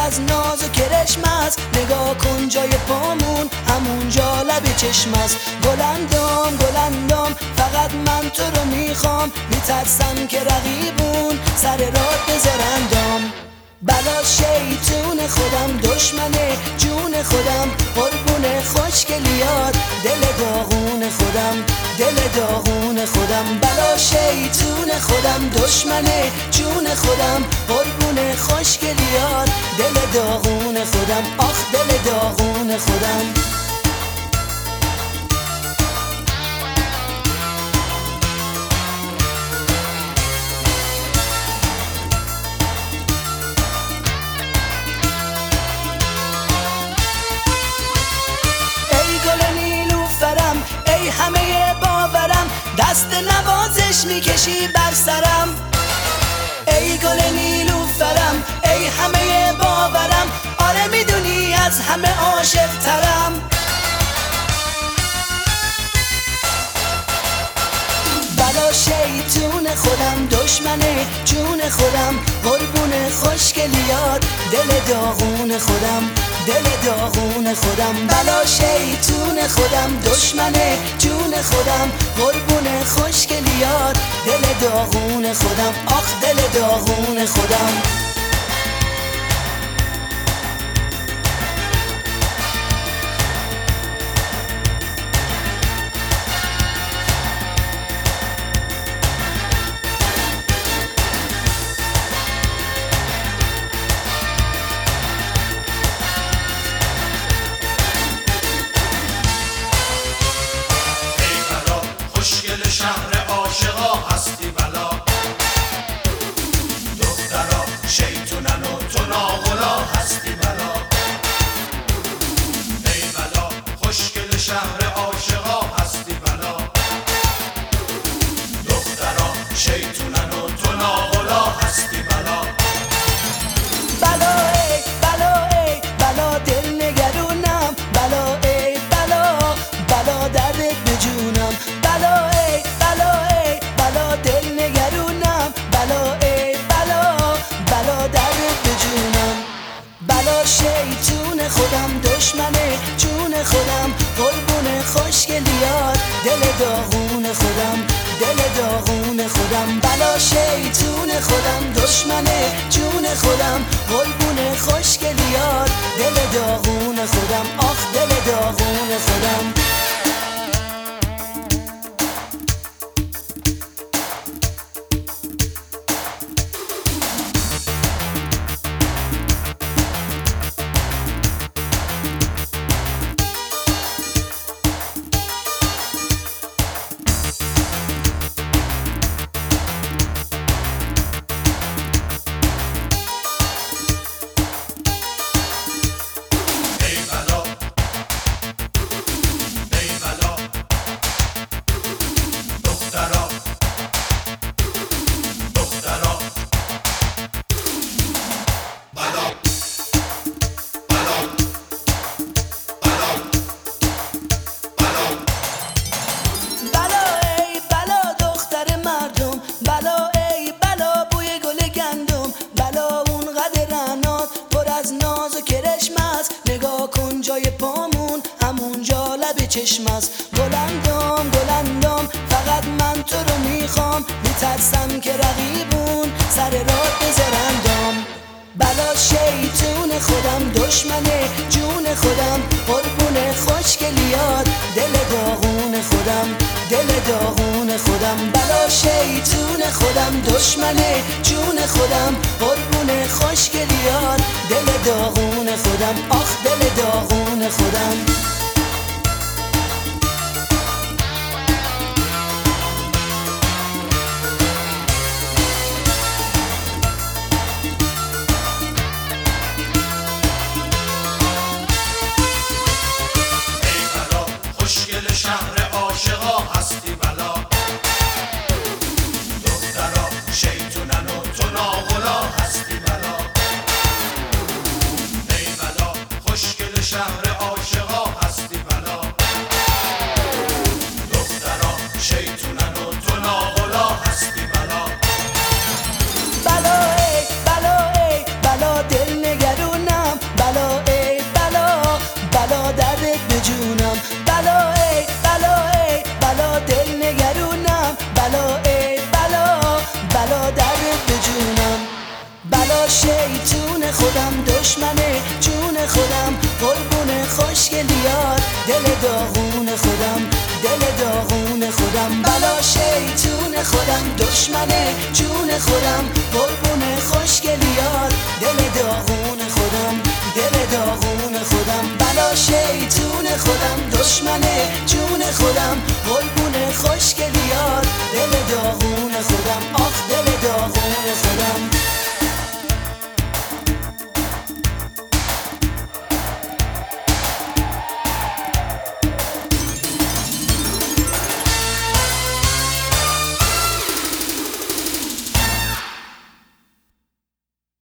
از ناز و کرشم است. نگاه کن جای پامون همونجا لب چشم است. گلندام گلندام فقط من تو رو میخوام، میترسم که رقیبون سر راه بذارندام. بلا شیطون خودم دشمن جون خودم، قربون خوشگلیات دل داغون خودم، دل داغون خودم. بلا شیطون خودم دشمن جون خودم، قربون خوشگلیات دل داغون خودم، آخ دل داغون خودم. ای همه باورم دست نوازش میکشی بر سرم. ای گل نیلوفرم ای همه باورم، آره میدونی از همه عاشق ترم. بلا شیطون خودم دشمن جون خودم، قربون خوشگلیات دل داغون خودم، دل داغون خودم. بلا شیطون خودم دشمن جون خودم، قربون خوشگلیات دل داغون خودم، آخ دل داغون خودم. شهر عاشقا هستی بلا، دخترا شیطونن و تو ناغلا هستی بلا. ای بلا خوشگل شهر عاشقا هستی بلا، دخترا شیطونن و تو ناغلا هستی بلا. بلا ای بلا ای بلا دل نگرونم، بلا ای بلا بلا دردت به جونم. بلا ای بلا دل نگرونم، بلا ای بلا بلا دردت به جونم. بلا شیطون خودم دشمن جون خودم، قربون خوشگلیات دل داغون خودم، دل داغون خودم. بلا شیطون خودم دشمن جون خودم، قربون خوشگلیات دل داغون خودم، آخ دل داغون خودم. نگاه کن جای پامون همونجا لب چشم است. گلندام گلندام فقط من تو رو میخوام، میترسم که رقیبون سر راه بذارندام. بلا شیطون خودم دشمن جون خودم، قربون خوشگلیات دل داغون خودم، دل داغون خودم. بلا شیطون خودم دشمن جون خودم، قربون خوشگلیات دل داغون خودم، آخ دل داغون خودم. شهر عاشقا هستی بلا، دخترا شیطونن و تو ناغلا هستی بلا. ای بلا خوشگل شهر عاشقا هستی شیطون خودم، دشمن جون خودم، قربون خوشگلیات، دل داغون خودم، دل داغون خودم. بلا شیطون خودم، دشمن جون خودم، قربون خوشگلیات، دل داغون خودم، دل داغون خودم. بلا شیطون خودم، دشمن جون خودم، قربون خوشگلیات،